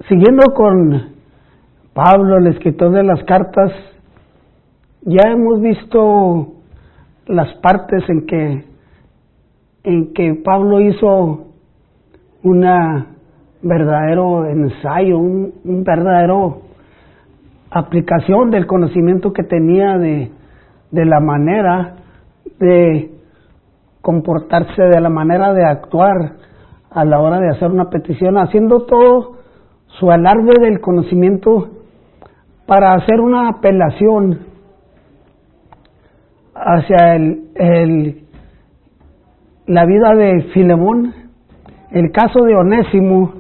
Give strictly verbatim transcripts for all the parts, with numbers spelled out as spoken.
Siguiendo con Pablo, el escritor de las cartas, ya hemos visto las partes en que, en que Pablo hizo una verdadero ensayo, un, un verdadero aplicación del conocimiento que tenía de, de la manera de comportarse, de la manera de actuar a la hora de hacer una petición, haciendo todo su alarde del conocimiento para hacer una apelación hacia el, el, la vida de Filemón, el caso de Onésimo,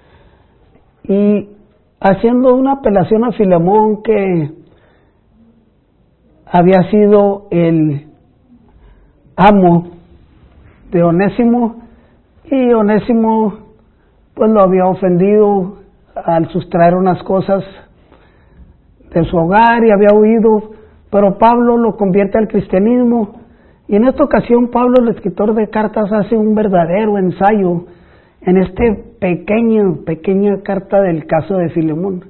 y haciendo una apelación a Filemón, que había sido el amo de Onésimo, y Onésimo pues lo había ofendido al sustraer unas cosas de su hogar y había huido, pero Pablo lo convierte al cristianismo, y en esta ocasión Pablo, el escritor de cartas, hace un verdadero ensayo en este pequeño, pequeña carta del caso de Filemón.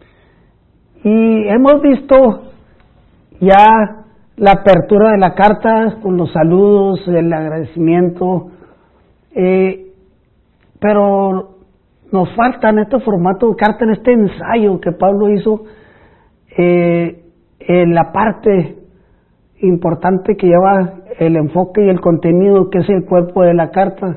Y hemos visto ya la apertura de la carta con los saludos, el agradecimiento, eh, pero nos falta en este formato de carta, en este ensayo que Pablo hizo, eh, en la parte importante que lleva el enfoque y el contenido, que es el cuerpo de la carta.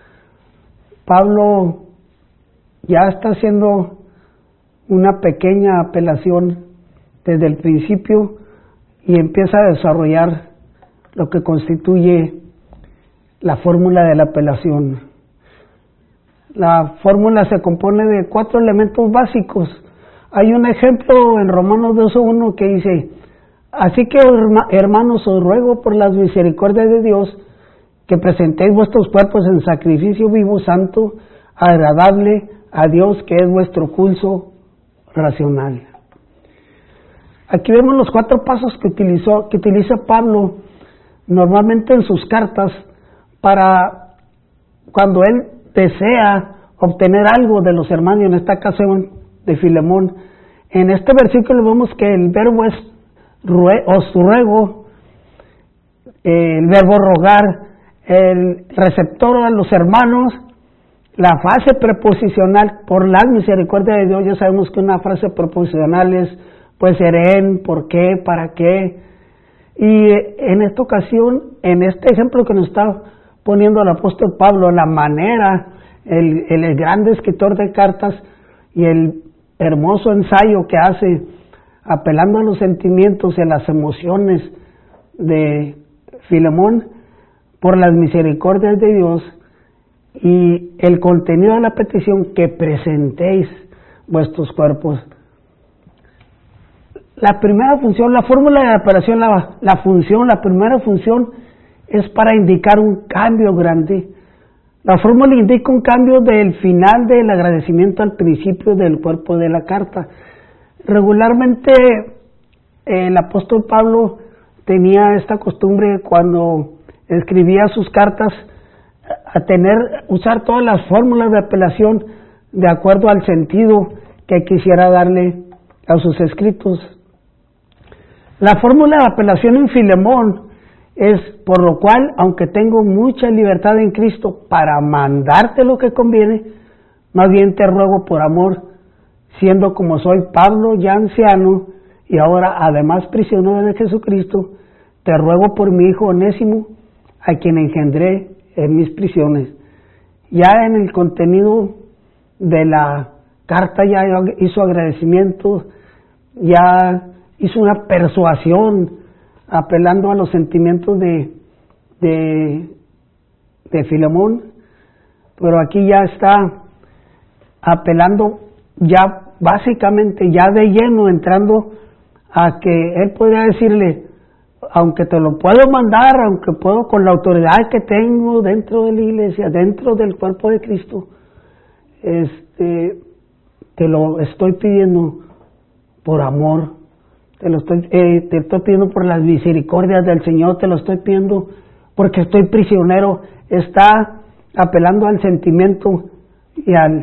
Pablo ya está haciendo una pequeña apelación desde el principio y empieza a desarrollar lo que constituye la fórmula de la apelación. La fórmula se compone de cuatro elementos básicos. Hay un ejemplo en Romanos dos uno que dice: así que, hermanos, os ruego por las misericordias de Dios que presentéis vuestros cuerpos en sacrificio vivo, santo, agradable a Dios, que es vuestro culto racional. Aquí vemos los cuatro pasos que utilizó, que utiliza Pablo normalmente en sus cartas para cuando él desea obtener algo de los hermanos, en esta ocasión de Filemón. En este versículo vemos que el verbo es rue, os ruego, eh, el verbo rogar, el receptor a los hermanos, la frase preposicional, por la misericordia de Dios. Ya sabemos que una frase preposicional es puede ser en, por qué, para qué. Y en esta ocasión, en este ejemplo que nos está poniendo el apóstol Pablo, la manera, el, el grande escritor de cartas y el hermoso ensayo que hace, apelando a los sentimientos y a las emociones de Filemón, por las misericordias de Dios, y el contenido de la petición, que presentéis vuestros cuerpos. La primera función, la fórmula de la apelación, la, la función, la primera función es para indicar un cambio grande. La fórmula indica un cambio del final del agradecimiento al principio del cuerpo de la carta. Regularmente el apóstol Pablo tenía esta costumbre, cuando escribía sus cartas, a tener, usar todas las fórmulas de apelación de acuerdo al sentido que quisiera darle a sus escritos. La fórmula de apelación en Filemón es: por lo cual, aunque tengo mucha libertad en Cristo para mandarte lo que conviene, más bien te ruego por amor, siendo como soy Pablo ya anciano y ahora además prisionero de Jesucristo, te ruego por mi hijo Onésimo, a quien engendré en mis prisiones. Ya en el contenido de la carta ya hizo agradecimiento, ya hizo una persuasión apelando a los sentimientos de, de, de Filemón, pero aquí ya está apelando ya básicamente, ya de lleno, entrando a que él podría decirle: aunque te lo puedo mandar, aunque puedo con la autoridad que tengo dentro de la iglesia, dentro del cuerpo de Cristo, este, te lo estoy pidiendo por amor, te lo estoy, eh, te estoy pidiendo por las misericordias del Señor, te lo estoy pidiendo porque estoy prisionero. Está apelando al sentimiento y al,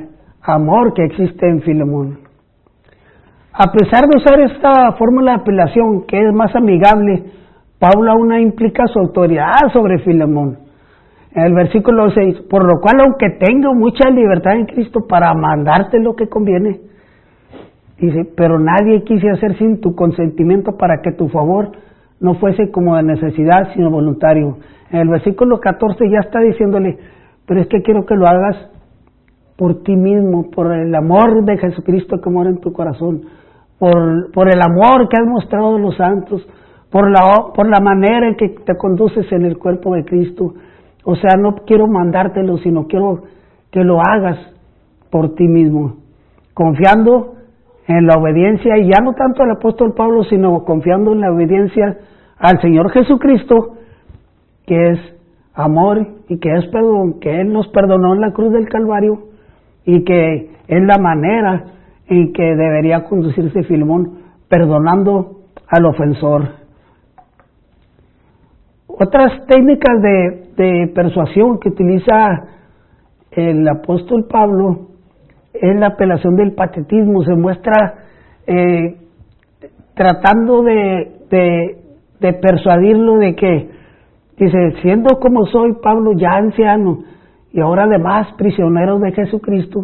amor que existe en Filemón. A pesar de usar esta fórmula de apelación, que es más amigable, Pablo aún implica su autoridad sobre Filemón. En el versículo seis, por lo cual, aunque tengo mucha libertad en Cristo para mandarte lo que conviene, dice, pero nadie quise hacer sin tu consentimiento para que tu favor no fuese como de necesidad, sino voluntario. En el versículo catorce ya está diciéndole, pero es que quiero que lo hagas por ti mismo, por el amor de Jesucristo que mora en tu corazón, por, por el amor que has mostrado a los santos, por la, por la manera en que te conduces en el cuerpo de Cristo. O sea, no quiero mandártelo, sino quiero que lo hagas por ti mismo, confiando en la obediencia, y ya no tanto al apóstol Pablo, sino confiando en la obediencia al Señor Jesucristo, que es amor y que es perdón, que Él nos perdonó en la cruz del Calvario, y que es la manera en que debería conducirse Filemón, perdonando al ofensor. Otras técnicas de, de persuasión que utiliza el apóstol Pablo es la apelación del patetismo. Se muestra eh, tratando de, de, de persuadirlo de que, dice, siendo como soy, Pablo, ya anciano, y ahora además prisionero de Jesucristo.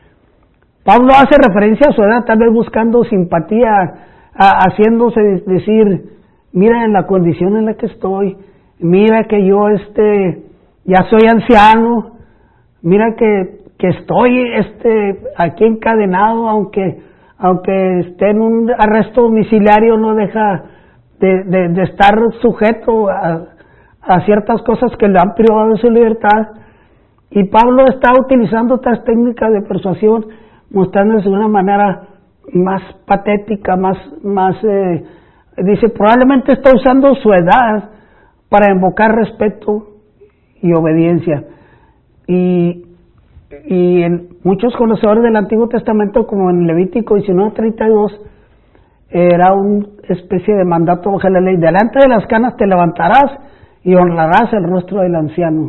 Pablo hace referencia a su edad, tal vez buscando simpatía, a, haciéndose decir, mira en la condición en la que estoy, mira que yo este ya soy anciano, mira que, que estoy este aquí encadenado, aunque aunque esté en un arresto domiciliario, no deja de, de, de estar sujeto a, a ciertas cosas que le han privado de su libertad. Y Pablo está utilizando otras técnicas de persuasión, mostrándose de una manera más patética, más, más eh, dice, probablemente está usando su edad para invocar respeto y obediencia. Y, y en muchos conocedores del Antiguo Testamento, como en Levítico diecinueve treinta y dos, era una especie de mandato bajo la ley: delante de las canas te levantarás y honrarás el rostro del anciano.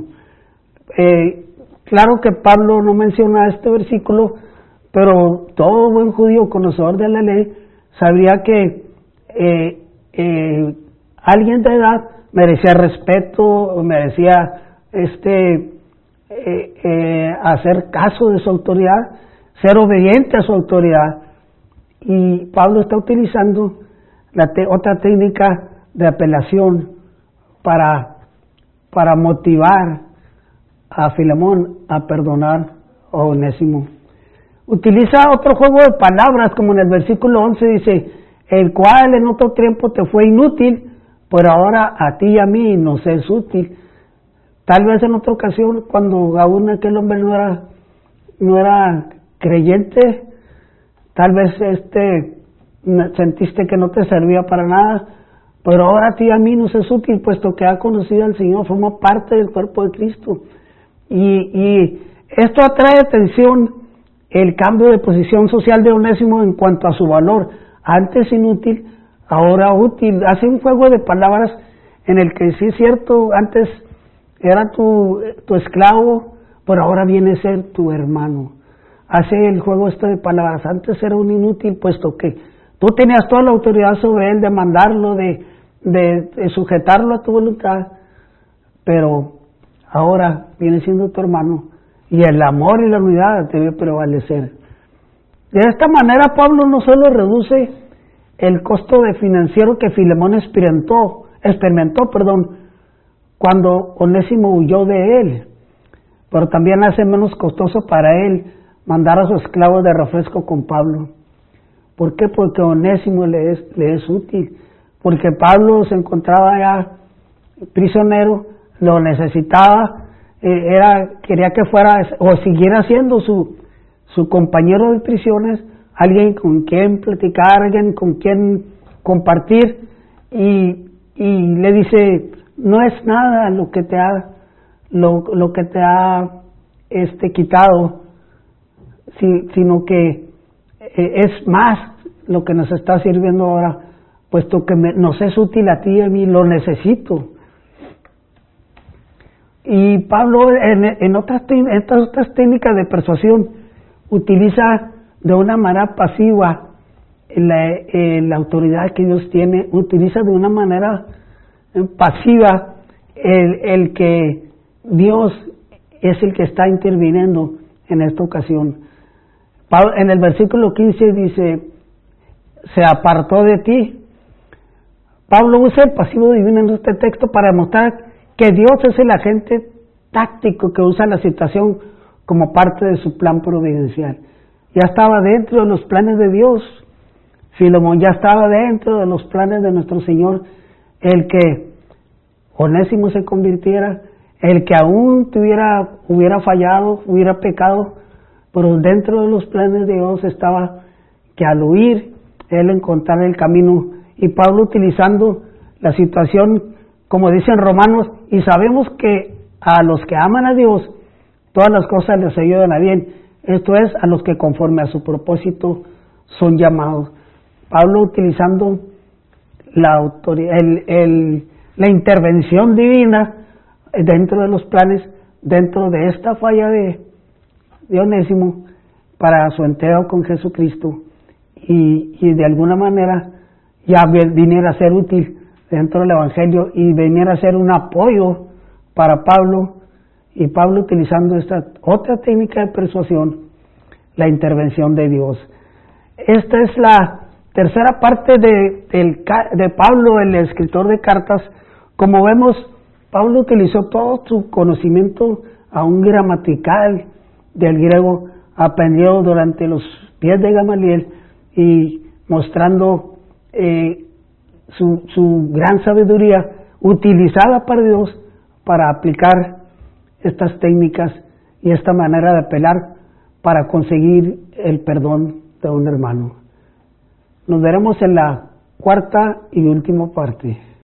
Eh, claro que Pablo no menciona este versículo, pero todo buen judío conocedor de la ley sabría que eh, eh, alguien de edad merecía respeto, merecía este eh, eh, hacer caso de su autoridad, ser obediente a su autoridad. Y Pablo está utilizando la te- otra técnica de apelación para, para motivar a Filemón a perdonar a Onésimo. Utiliza otro juego de palabras, como en el versículo once dice, el cual en otro tiempo te fue inútil, pero ahora a ti y a mí nos es útil. Tal vez en otra ocasión, cuando aún aquel hombre no era, no era creyente, tal vez este sentiste que no te servía para nada, pero ahora a ti y a mí nos es útil, puesto que ha conocido al Señor, forma parte del cuerpo de Cristo. Y, y esto atrae atención, el cambio de posición social de Onésimo en cuanto a su valor, antes inútil, ahora útil. Hace un juego de palabras en el que sí es cierto, antes era tu, tu esclavo, pero ahora viene a ser tu hermano. Hace el juego este de palabras, antes era un inútil, puesto que tú tenías toda la autoridad sobre él de mandarlo, de, de, de sujetarlo a tu voluntad, pero ahora viene siendo tu hermano, y el amor y la unidad debe prevalecer. De esta manera Pablo no solo reduce el costo de financiero que Filemón experimentó, experimentó perdón, cuando Onésimo huyó de él, pero también hace menos costoso para él mandar a su esclavo de refresco con Pablo. ¿Por qué? Porque Onésimo le es, le es útil, porque Pablo se encontraba ya prisionero, lo necesitaba, eh, era quería que fuera o siguiera siendo su, su compañero de prisiones, alguien con quien platicar, alguien con quien compartir, y, y le dice, no es nada lo que te ha lo, lo que te ha este quitado, si, sino que eh, es más lo que nos está sirviendo ahora, puesto que me, nos es útil a ti y a mí, lo necesito. Y Pablo en, en, otras, en estas otras técnicas de persuasión utiliza de una manera pasiva la, eh, la autoridad que Dios tiene, utiliza de una manera eh, pasiva el, el que Dios es el que está interviniendo en esta ocasión. Pablo, en el versículo quince dice, se apartó de ti. Pablo usa el pasivo divino en este texto para demostrar que Dios es el agente táctico que usa la situación como parte de su plan providencial. Ya estaba dentro de los planes de Dios. Filemón ya estaba dentro de los planes de nuestro Señor, el que Onésimo se convirtiera, el que aún tuviera, hubiera fallado, hubiera pecado, pero dentro de los planes de Dios estaba que al huir, él encontrara el camino. Y Pablo utilizando la situación, como dicen Romanos, y sabemos que a los que aman a Dios, todas las cosas les ayudan a bien. Esto es, a los que conforme a su propósito son llamados. Pablo utilizando la autoridad, el, el, la intervención divina dentro de los planes, dentro de esta falla de, de Onésimo, para su entrega con Jesucristo, y, y de alguna manera ya viniera a ser útil dentro del Evangelio y viniera a ser un apoyo para Pablo, y Pablo utilizando esta otra técnica de persuasión, la intervención de Dios. Esta es la tercera parte de, de, de Pablo, el escritor de cartas. Como vemos, Pablo utilizó todo su conocimiento aún gramatical del griego, aprendió durante los pies de Gamaliel y mostrando eh, su, su gran sabiduría utilizada para Dios para aplicar estas técnicas y esta manera de apelar para conseguir el perdón de un hermano. Nos veremos en la cuarta y última parte.